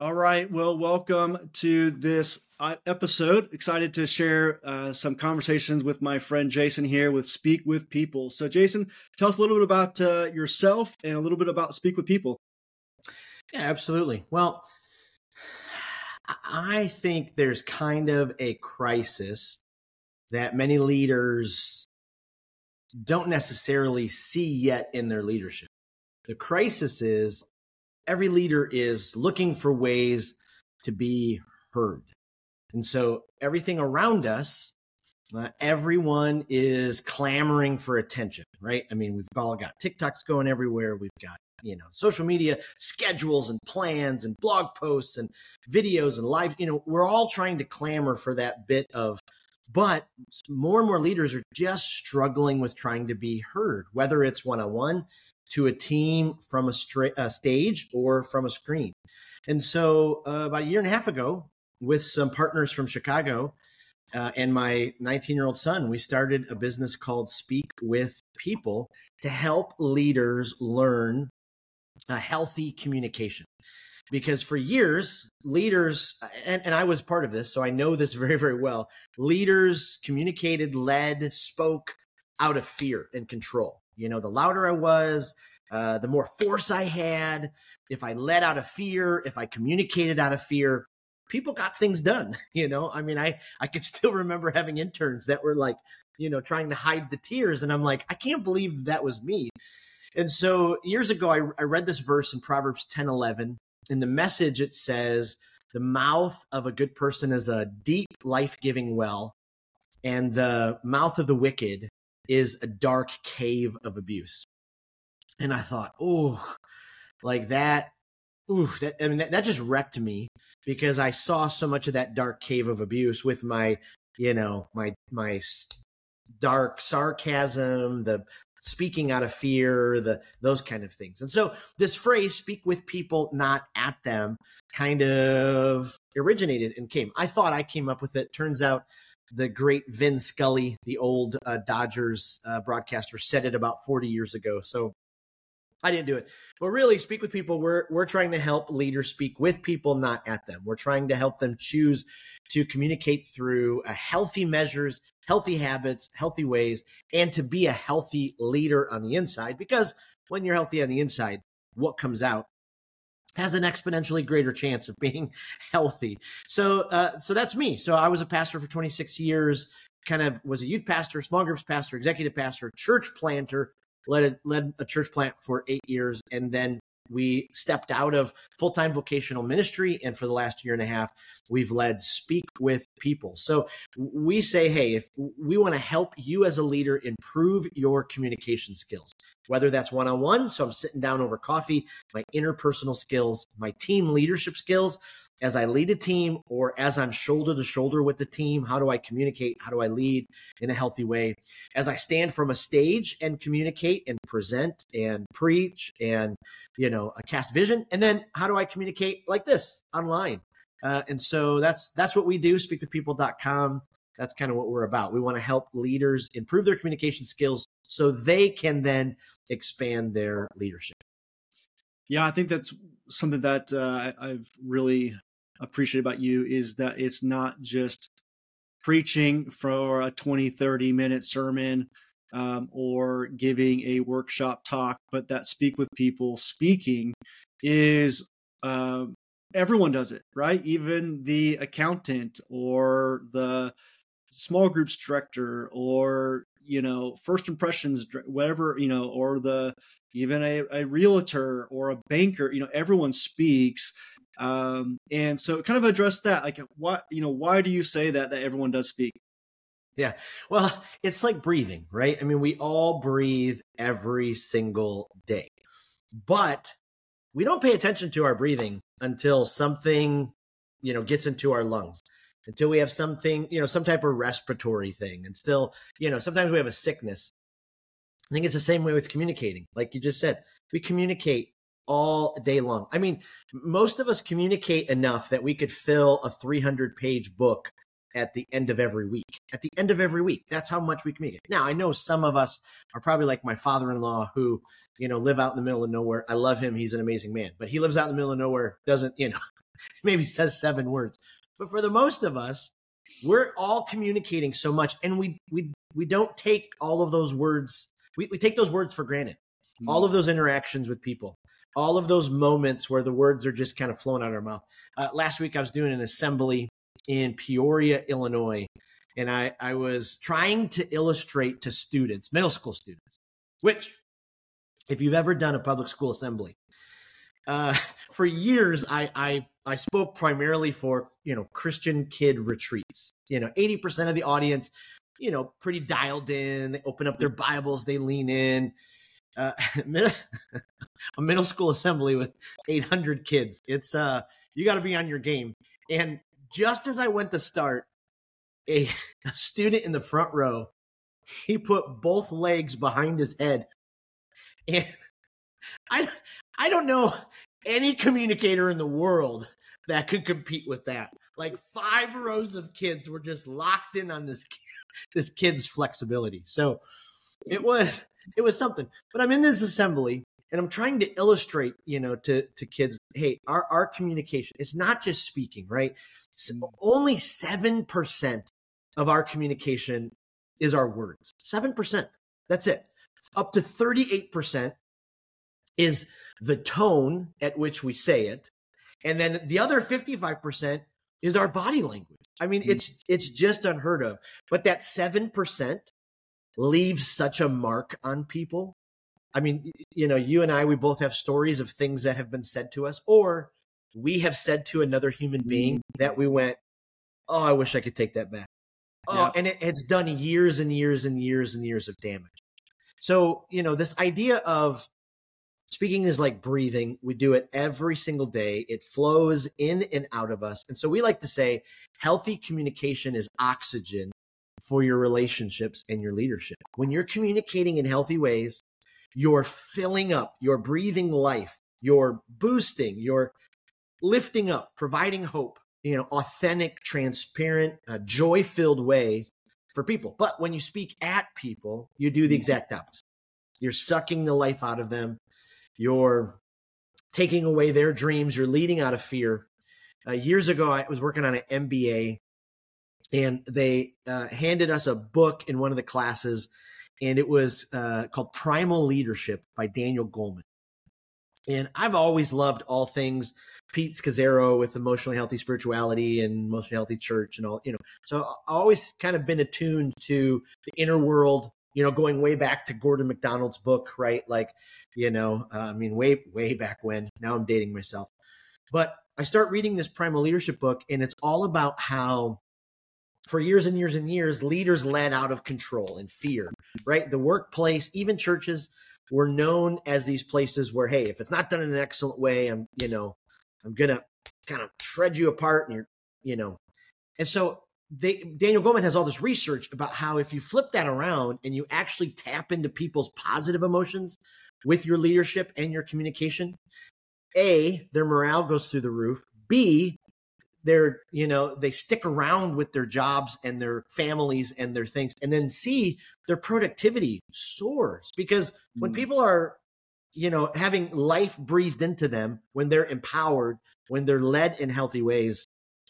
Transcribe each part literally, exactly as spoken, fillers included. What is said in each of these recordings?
All right. Well, welcome to this uh, episode. Excited to share uh, some conversations with my friend Jason here with Speak with People. So, Jason, tell us a little bit about uh, yourself and a little bit about Speak with People. Yeah, absolutely. Well, I think there's kind of a crisis that many leaders don't necessarily see yet in their leadership. The crisis is every leader is looking for ways to be heard. And so everything around us, uh, everyone is clamoring for attention, right? I mean, we've all got TikToks going everywhere. We've got, you know, social media schedules and plans and blog posts and videos and live, you know, we're all trying to clamor for that bit of, but more and more leaders are just struggling with trying to be heard, whether it's one-on-one, to a team, from a, stra- a stage, or from a screen. And so uh, about a year and a half ago, with some partners from Chicago uh, and my nineteen-year-old son, we started a business called Speak with People to help leaders learn a healthy communication. Because for years, leaders, and, and I was part of this, so I know this very, very well, leaders communicated, led, spoke out of fear and control. You know, the louder I was, uh, the more force I had. If I led out of fear, if I communicated out of fear, people got things done. You know, I mean, I, I could still remember having interns that were like, you know, trying to hide the tears. And I'm like, I can't believe that was me. And so years ago, I, I read this verse in Proverbs ten eleven. In the Message, it says, the mouth of a good person is a deep, life-giving well, and the mouth of the wicked is a dark cave of abuse. And I thought, oh, like that, ooh, that, I mean, that, that just wrecked me, because I saw so much of that dark cave of abuse with my, you know, my, my dark sarcasm, the speaking out of fear, the those kind of things. And so this phrase, speak with people, not at them, kind of originated and came. I thought I came up with it. Turns out the great Vin Scully, the old uh, Dodgers uh, broadcaster, said it about forty years ago. So I didn't do it. But really, Speak with People, we're we're trying to help leaders speak with people, not at them. We're trying to help them choose to communicate through a healthy measures, healthy habits, healthy ways, and to be a healthy leader on the inside. Because when you're healthy on the inside, what comes out has an exponentially greater chance of being healthy. So, uh, so that's me. So I was a pastor for twenty-six years, kind of was a youth pastor, small groups pastor, executive pastor, church planter, led a, led a church plant for eight years. And then we stepped out of full-time vocational ministry. And for the last year and a half, we've led Speak with People. So we say, hey, if we want to help you as a leader improve your communication skills, whether that's one-on-one, so I'm sitting down over coffee, my interpersonal skills, my team leadership skills, as I lead a team, or as I'm shoulder to shoulder with the team, how do I communicate? How do I lead in a healthy way? As I stand from a stage and communicate and present and preach and, you know, cast vision. And then how do I communicate like this online? Uh, and so that's, that's what we do, speak with people dot com. That's kind of what we're about. We want to help leaders improve their communication skills so they can then expand their leadership. Yeah, I think that's something that uh, I've really appreciated about you, is that it's not just preaching for a twenty, thirty minute sermon um, or giving a workshop talk, but that Speak with People speaking is um, everyone does it, right? Even the accountant or the small groups director, or, you know, first impressions, whatever, you know, or the, even a, a realtor or a banker, you know, everyone speaks. Um, and so kind of address that, like, what, you know, why do you say that, that everyone does speak? Yeah. Well, it's like breathing, right? I mean, we all breathe every single day, but we don't pay attention to our breathing until something, you know, gets into our lungs, until we have something, you know, some type of respiratory thing. And still, you know, sometimes we have a sickness. I think it's the same way with communicating. Like you just said, we communicate all day long. I mean, most of us communicate enough that we could fill a three hundred page book at the end of every week. At the end of every week, that's how much we communicate. Now, I know some of us are probably like my father-in-law who, you know, live out in the middle of nowhere. I love him. He's an amazing man, but he lives out in the middle of nowhere, doesn't, you know, maybe says seven words. But for the most of us, we're all communicating so much, and we we we don't take all of those words. We, we take those words for granted. Mm-hmm. All of those interactions with people, all of those moments where the words are just kind of flowing out of our mouth. Uh, last week, I was doing an assembly in Peoria, Illinois, and I, I was trying to illustrate to students, middle school students, which, if you've ever done a public school assembly, uh, for years, I, I I spoke primarily for, you know, Christian kid retreats. You know, eighty percent of the audience, you know, pretty dialed in. They open up their Bibles, they lean in. Uh, a middle school assembly with eight hundred kids. It's uh, you got to be on your game. And just as I went to start, a, a student in the front row, he put both legs behind his head, and I I don't know any communicator in the world that could compete with that. Like five rows of kids were just locked in on this this kid's flexibility. So it was it was something. But I'm in this assembly and I'm trying to illustrate, you know, to to kids, hey, our our communication, it's not just speaking, right? So only seven percent of our communication is our words. seven percent. That's it. Up to thirty-eight percent is the tone at which we say it. And then the other fifty-five percent is our body language. I mean, it's it's just unheard of. But that seven percent leaves such a mark on people. I mean, you know, you and I, we both have stories of things that have been said to us, or we have said to another human being that we went, oh, I wish I could take that back. Oh, yeah. And it, it's done years and years and years and years of damage. So, you know, this idea of speaking is like breathing. We do it every single day. It flows in and out of us. And so we like to say healthy communication is oxygen for your relationships and your leadership. When you're communicating in healthy ways, you're filling up, you're breathing life, you're boosting, you're lifting up, providing hope, you know, authentic, transparent, uh, joy-filled way for people. But when you speak at people, you do the exact opposite. You're sucking the life out of them. You're taking away their dreams. You're leading out of fear. Uh, years ago, I was working on an M B A, and they uh, handed us a book in one of the classes, and it was uh, called Primal Leadership by Daniel Goleman. And I've always loved all things Pete Scazzero with emotionally healthy spirituality and emotionally healthy church and all, you know. So I've always kind of been attuned to the inner world, you know, going way back to Gordon MacDonald's book, right? Like, you know, uh, I mean, way, way back when. Now I'm dating myself. But I start reading this Primal Leadership book, and it's all about how for years and years and years, leaders led out of control and fear, right? The workplace, even churches, were known as these places where, hey, if it's not done in an excellent way, I'm, you know, I'm going to kind of shred you apart and you're, you know. And so they, Daniel Goleman has all this research about how if you flip that around and you actually tap into people's positive emotions with your leadership and your communication, A, their morale goes through the roof. B, they're, you know, they stick around with their jobs and their families and their things. And then C, their productivity soars, because when people are, you know, having life breathed into them, when they're empowered, when they're led in healthy ways,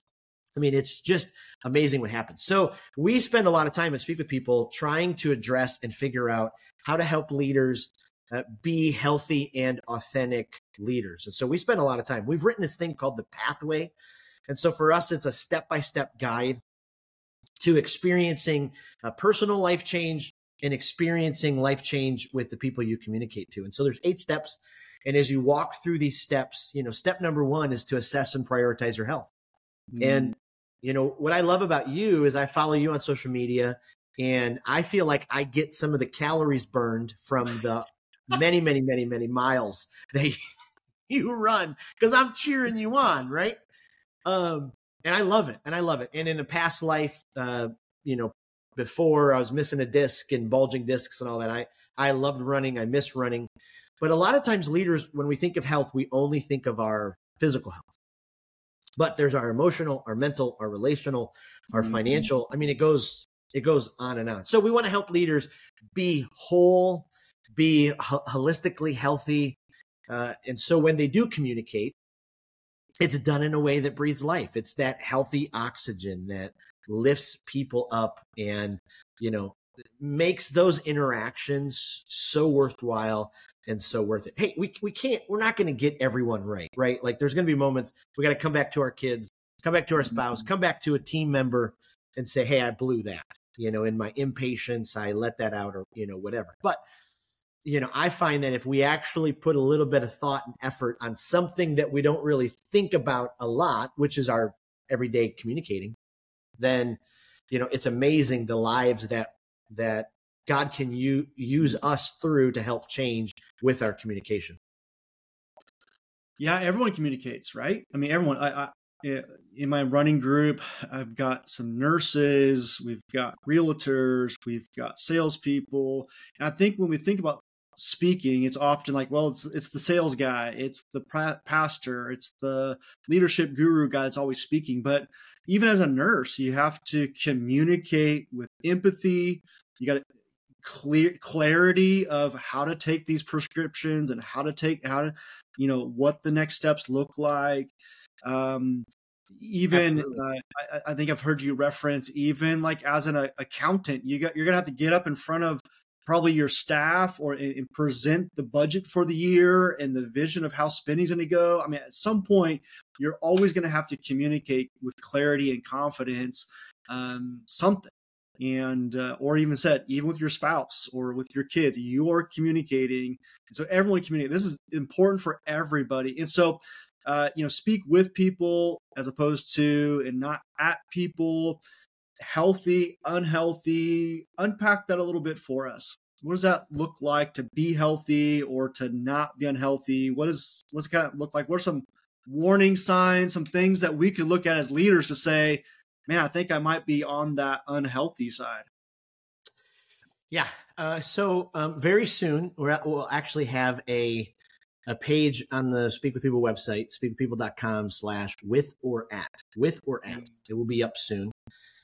I mean, it's just amazing what happens. So we spend a lot of time and speak with people trying to address and figure out how to help leaders uh, be healthy and authentic leaders. And so we spend a lot of time. We've written this thing called The Pathway. And so for us, it's a step-by-step guide to experiencing a personal life change and experiencing life change with the people you communicate to. And so there's eight steps. And as you walk through these steps, you know, step number one is to assess and prioritize your health. Mm. And, you know, what I love about you is I follow you on social media, and I feel like I get some of the calories burned from the many, many, many, many miles that you run, because I'm cheering you on, right? Um, and I love it. And I love it. And in a past life, uh, you know, before I was missing a disc and bulging discs and all that, I, I loved running. I miss running. But a lot of times leaders, when we think of health, we only think of our physical health. But there's our emotional, our mental, our relational, our mm-hmm. financial. I mean, it goes, it goes on and on. So we want to help leaders be whole, be ho- holistically healthy. Uh, and so when they do communicate, it's done in a way that breathes life. It's that healthy oxygen that lifts people up and, you know, makes those interactions so worthwhile and so worth it. Hey, we we can't, we're not going to get everyone right, right? Like there's going to be moments we got to come back to our kids, come back to our spouse, come back to a team member and say, hey, I blew that, you know, in my impatience, I let that out or, you know, whatever. But, you know, I find that if we actually put a little bit of thought and effort on something that we don't really think about a lot, which is our everyday communicating, then, you know, it's amazing the lives that that God can u- use us through to help change with our communication. Yeah, everyone communicates, right? I mean, everyone. I, I in my running group, I've got some nurses, we've got realtors, we've got salespeople, and I think when we think about speaking, it's often like, well, it's it's the sales guy, it's the pra- pastor, it's the leadership guru guy that's always speaking. But even as a nurse, you have to communicate with empathy. You got to clear clarity of how to take these prescriptions and how to take how to, you know, what the next steps look like. Um, even uh, I, I think I've heard you reference even like as an uh, accountant, you got you're gonna have to get up in front of probably your staff or and present the budget for the year and the vision of how spending's going to go. I mean, at some point, you're always going to have to communicate with clarity and confidence um, something. And uh, or even said, even with your spouse or with your kids, you are communicating. And so everyone communicate. This is important for everybody. And so, uh, you know, speak with people as opposed to and not at people. Healthy, unhealthy. Unpack that a little bit for us. What does that look like to be healthy or to not be unhealthy? What is what's it kind of look like? What are some warning signs, some things that we could look at as leaders to say, man, I think I might be on that unhealthy side? Yeah. Uh, so um, very soon we're at, we'll actually have a a page on the Speak With People website, speak with people dot com slash with or at with or at. It will be up soon.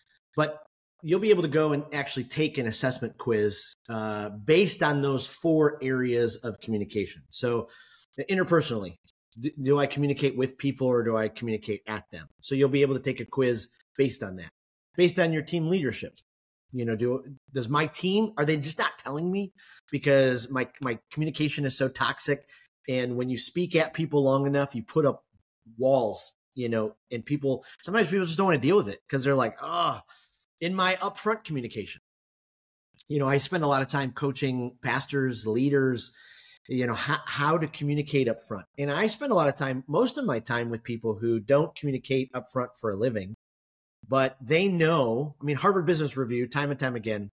But you'll be able to go and actually take an assessment quiz uh, based on those four areas of communication. So interpersonally, do, do I communicate with people or do I communicate at them? So you'll be able to take a quiz based on that. Based on your team leadership, you know, do does my team, are they just not telling me because my my communication is so toxic? And when you speak at people long enough, you put up walls, you know, and people, sometimes people just don't want to deal with it because they're like, oh, in my upfront communication, you know, I spend a lot of time coaching pastors, leaders, you know, how, how to communicate up front. And I spend a lot of time, most of my time with people who don't communicate up front for a living, but they know, I mean, Harvard Business Review, time and time again,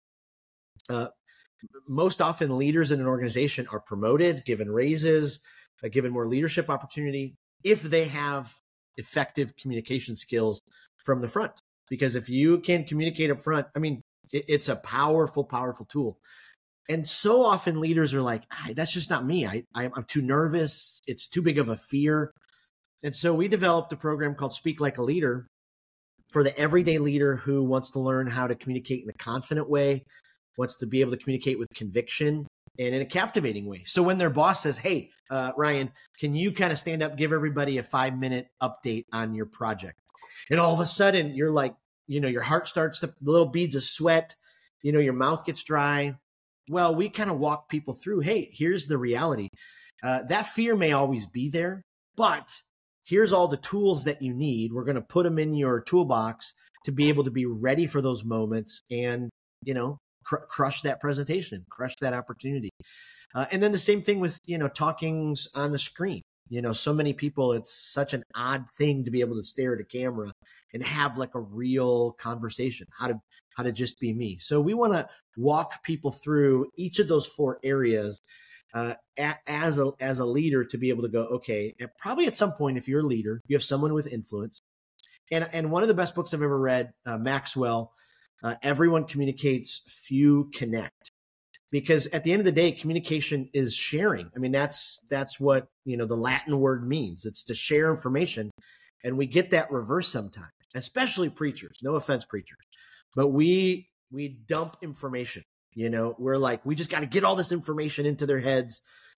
uh, most often leaders in an organization are promoted, given raises, uh, given more leadership opportunity if they have effective communication skills from the front. Because if you can communicate up front, I mean, it, it's a powerful, powerful tool. And so often leaders are like, ah, that's just not me. I, I, I'm too nervous. It's too big of a fear. And so we developed a program called Speak Like a Leader for the everyday leader who wants to learn how to communicate in a confident way, wants to be able to communicate with conviction and in a captivating way. So when their boss says, hey, uh, Ryan, can you kind of stand up, give everybody a five minute update on your project? And all of a sudden you're like, you know, your heart starts to, little beads of sweat, you know, your mouth gets dry. Well, we kind of walk people through, hey, here's the reality. Uh, that fear may always be there, but here's all the tools that you need. We're going to put them in your toolbox to be able to be ready for those moments and, you know, cr- crush that presentation, crush that opportunity. Uh, and then the same thing with, you know, talkings on the screen. You know, so many people, it's such an odd thing to be able to stare at a camera and have like a real conversation, how to, how to just be me. So we want to walk people through each of those four areas uh, a, as a, as a leader to be able to go, okay, and probably at some point, if you're a leader, you have someone with influence. And, and one of the best books I've ever read, uh, Maxwell, uh, Everyone Communicates, Few Connect. Because at the end of the day, communication is sharing. I mean, that's that's what, you know, the Latin word means. It's to share information. And we get that reverse sometimes, especially preachers. No offense, preachers. But we we dump information. You know, we're like, we just got to get all this information into their heads.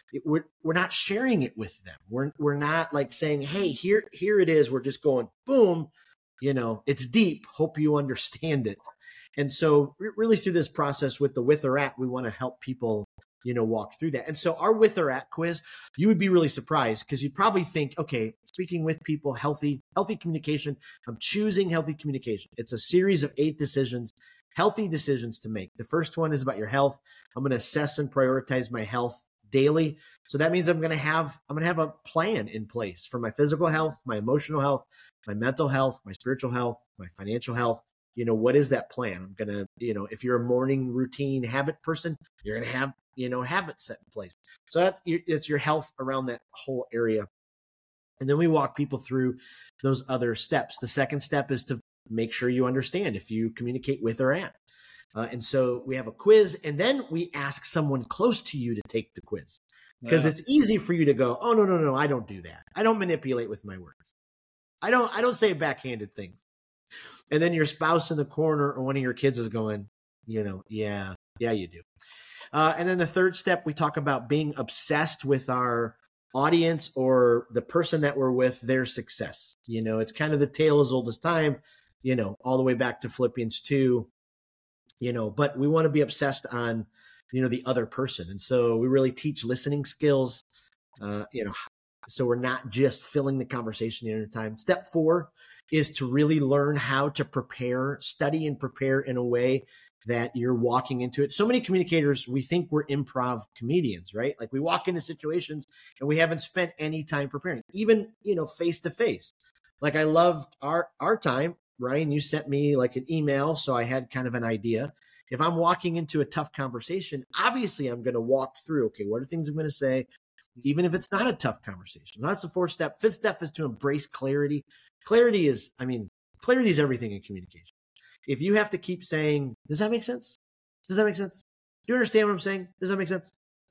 it, we're we're not sharing it with them. We're we're not like saying, hey, here here it is. We're just going boom, you know, it's deep. Hope you understand it. And so really through this process with the with or at, we want to help people, you know, walk through that. And so our with or at quiz, you would be really surprised because you'd probably think, okay, speaking with people, healthy, healthy communication. I'm choosing healthy communication. It's a series of eight decisions, healthy decisions to make. The first one is about your health. I'm going to assess and prioritize my health daily. So that means I'm going to have, I'm going to have a plan in place for my physical health, my emotional health, my mental health, my spiritual health, my financial health. You know, what is that plan? I'm going to, you know, if you're a morning routine habit person, you're going to have, you know, habits set in place. So that's, it's your health around that whole area. And then we walk people through those other steps. The second step is to make sure you understand if you communicate with or at. Uh, and so we have a quiz, and then we ask someone close to you to take the quiz because yeah. It's easy for you to go, oh, no, no, no, I don't do that. I don't manipulate with my words. I don't, I don't say backhanded things. And then your spouse in the corner or one of your kids is going, you know, yeah, yeah, you do. Uh, and then the third step, we talk about being obsessed with our audience or the person that we're with, their success. You know, it's kind of the tale as old as time, you know, all the way back to Philippians two, you know, but we want to be obsessed on, you know, the other person. And so we really teach listening skills, uh, you know, so we're not just filling the conversation the entire time. Step four is to really learn how to prepare, study and prepare in a way that you're walking into it. So many communicators, we think we're improv comedians, right? Like we walk into situations and we haven't spent any time preparing, even, you know, face to face. Like I loved our, our time, Ryan, you sent me like an email. So I had kind of an idea. If I'm walking into a tough conversation, obviously I'm going to walk through, okay, what are things I'm going to say? Even if it's not a tough conversation. That's the fourth step. Fifth step is to embrace clarity. Clarity is, I mean, clarity is everything in communication. If you have to keep saying, does that make sense? Does that make sense? Do you understand what I'm saying? Does that make sense?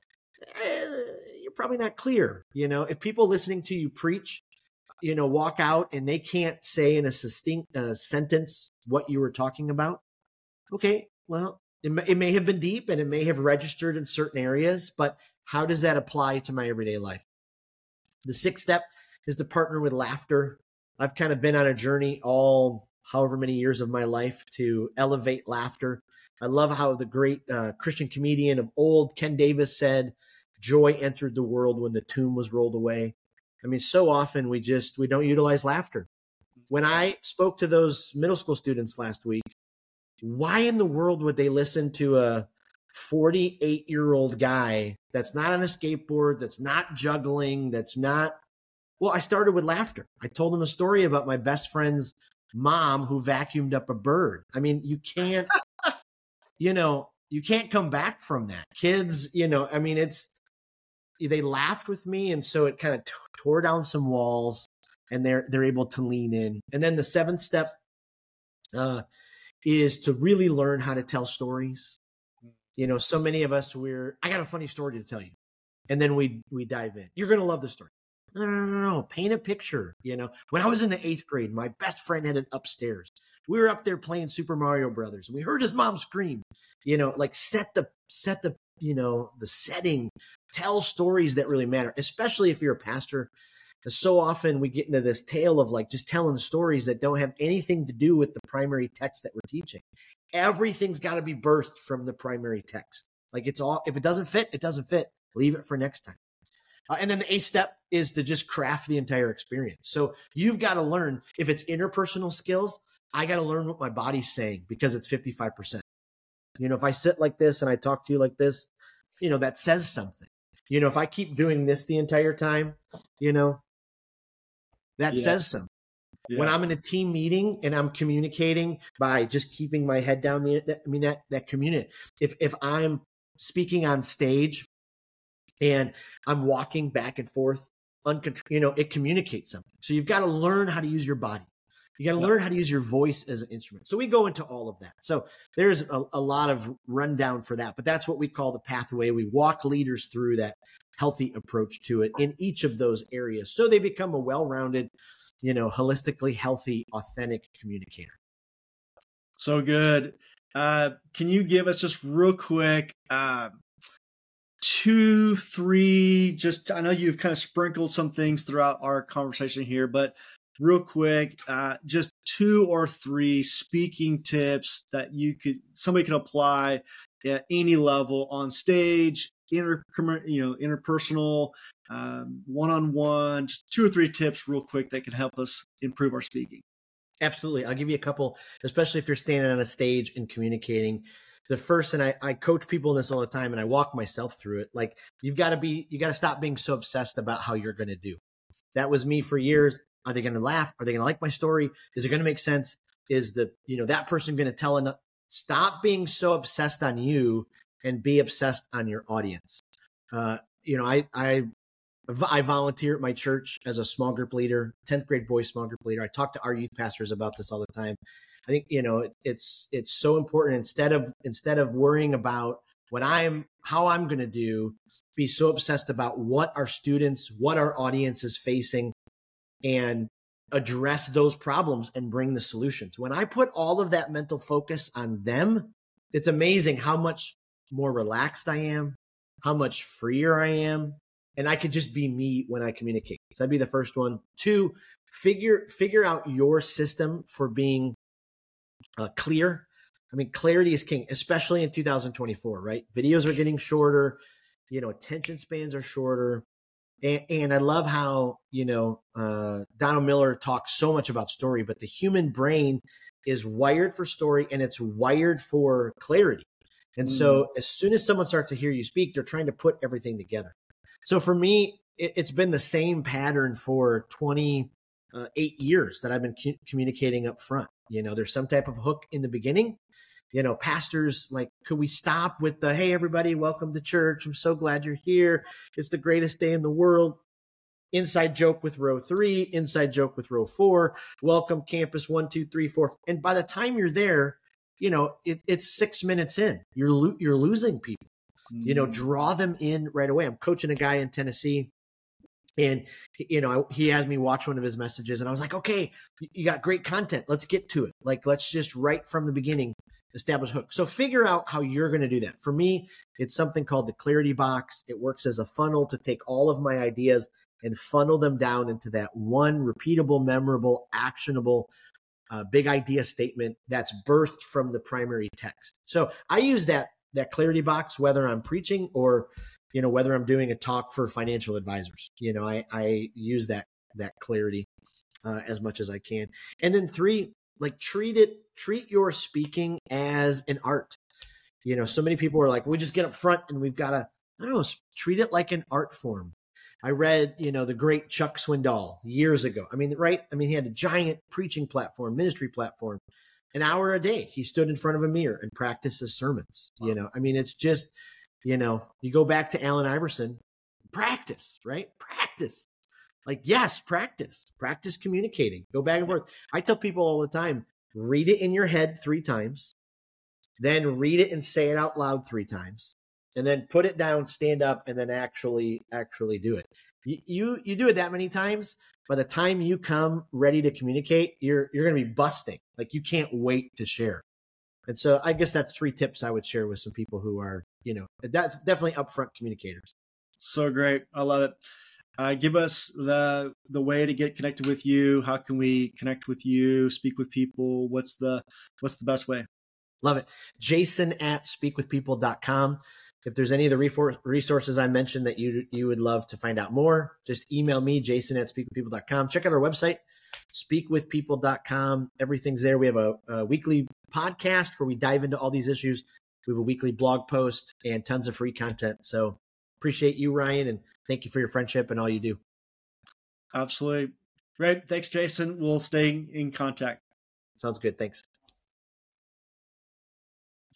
Eh, you're probably not clear. You know, if people listening to you preach, you know, walk out and they can't say in a succinct uh, sentence what you were talking about. Okay, well, it may, it may have been deep and it may have registered in certain areas, but how does that apply to my everyday life? The sixth step is to partner with laughter. I've kind of been on a journey all however many years of my life to elevate laughter. I love how the great uh, Christian comedian of old, Ken Davis, said, joy entered the world when the tomb was rolled away. I mean, so often we just, we don't utilize laughter. When I spoke to those middle school students last week, why in the world would they listen to a forty-eight-year-old guy that's not on a skateboard, that's not juggling, that's not, well, I started with laughter. I told them a story about my best friend's mom who vacuumed up a bird. I mean, you can't, you know, you can't come back from that. Kids, you know, I mean, it's, they laughed with me. And so it kind of t- tore down some walls and they're, they're able to lean in. And then the seventh step uh, is to really learn how to tell stories. You know, so many of us, we're, I got a funny story to tell you. And then we, we dive in. You're going to love the story. No, no, no, no. Paint a picture. You know, when I was in the eighth grade, my best friend had it upstairs. We were up there playing Super Mario Brothers. We heard his mom scream, you know, like set the, set the, you know, the setting, tell stories that really matter, especially if you're a pastor. So often we get into this tale of like just telling stories that don't have anything to do with the primary text that we're teaching. Everything's got to be birthed from the primary text. Like it's all, if it doesn't fit, it doesn't fit. Leave it for next time. Uh, and then the eighth step is to just craft the entire experience. So you've got to learn, if it's interpersonal skills, I got to learn what my body's saying because it's fifty-five percent. You know, if I sit like this and I talk to you like this, you know, that says something. You know, if I keep doing this the entire time, you know, that yeah. says something. Yeah. When I'm in a team meeting and I'm communicating by just keeping my head down, the, that, I mean, that, that communicate. If, if I'm speaking on stage and I'm walking back and forth, uncontr- you know, it communicates something. So you've got to learn how to use your body. You got to yep. learn how to use your voice as an instrument. So we go into all of that. So there's a, a lot of rundown for that, but that's what we call the pathway. We walk leaders through that healthy approach to it in each of those areas. So they become a well-rounded, you know, holistically healthy, authentic communicator. So good. Uh, can you give us just real quick, uh, two, three, just, I know you've kind of sprinkled some things throughout our conversation here, but real quick, uh, just two or three speaking tips that you could, somebody can apply at any level on stage, inter, you know, interpersonal, um, one-on-one, just two or three tips real quick that can help us improve our speaking. Absolutely. I'll give you a couple, especially if you're standing on a stage and communicating. The first, and I, I coach people in this all the time, and I walk myself through it. Like, you've got to be, you got to stop being so obsessed about how you're going to do. That was me for years. Are they going to laugh? Are they going to like my story? Is it going to make sense? Is the, you know, that person going to tell enough? Stop being so obsessed on you and be obsessed on your audience. Uh, you know, I, I, I volunteer at my church as a small group leader, tenth grade boys small group leader. I talk to our youth pastors about this all the time. I think, you know, it, it's, it's so important. Instead of, instead of worrying about what I'm, how I'm going to do, be so obsessed about what our students, what our audience is facing, and address those problems and bring the solutions. When I put all of that mental focus on them, it's amazing how much more relaxed I am, how much freer I am. And I could just be me when I communicate. So that'd be the first one. Two, figure, figure out your system for being uh, clear. I mean, clarity is king, especially in two thousand twenty-four, right? Videos are getting shorter, you know, attention spans are shorter. And, and I love how, you know, uh, Donald Miller talks so much about story, but the human brain is wired for story and it's wired for clarity. And mm. so as soon as someone starts to hear you speak, they're trying to put everything together. So for me, it, it's been the same pattern for twenty-eight years that I've been cu- communicating up front. You know, there's some type of hook in the beginning. You know, pastors, like, could we stop with the, hey, everybody, welcome to church. I'm so glad you're here. It's the greatest day in the world. Inside joke with row three, inside joke with row four. Welcome campus one, two, three, four. And by the time you're there, you know, it, it's six minutes in. You're lo- you're losing people. You know, draw them in right away. I'm coaching a guy in Tennessee, and, you know, he has me watch one of his messages, and I was like, okay, you got great content. Let's get to it. Like, let's just right from the beginning establish hook. So figure out how you're going to do that. For me, it's something called the clarity box. It works as a funnel to take all of my ideas and funnel them down into that one repeatable, memorable, actionable, uh, big idea statement that's birthed from the primary text. So I use that that clarity box, whether I'm preaching or, you know, whether I'm doing a talk for financial advisors. You know, I, I use that, that clarity uh, as much as I can. And then three, like treat it, treat your speaking as an art. You know, so many people are like, we just get up front and we've got to, I don't know, treat it like an art form. I read, you know, the great Chuck Swindoll years ago. I mean, right. I mean, he had a giant preaching platform, ministry platform. An hour a day, he stood in front of a mirror and practiced his sermons. Wow. You know, I mean, it's just, you know, you go back to Allen Iverson, practice, right? Practice. Like, yes, practice, practice communicating, go back and forth. I tell people all the time, read it in your head three times, then read it and say it out loud three times, and then put it down, stand up, and then actually, actually do it. You, you, you do it that many times. By the time you come ready to communicate, you're you're going to be busting. Like, you can't wait to share. And so I guess that's three tips I would share with some people who are, you know, that's definitely upfront communicators. So great. I love it. Uh, give us the the way to get connected with you. How can we connect with you, speak with people? What's the what's the best way? Love it. Jason at speak with people dot com. If there's any of the resources I mentioned that you you would love to find out more, just email me, Jason at speak with people dot com. Check out our website, speak with people dot com. Everything's there. We have a, a weekly podcast where we dive into all these issues. We have a weekly blog post and tons of free content. So appreciate you, Ryan, and thank you for your friendship and all you do. Absolutely. Great. Thanks, Jason. We'll stay in contact. Sounds good. Thanks.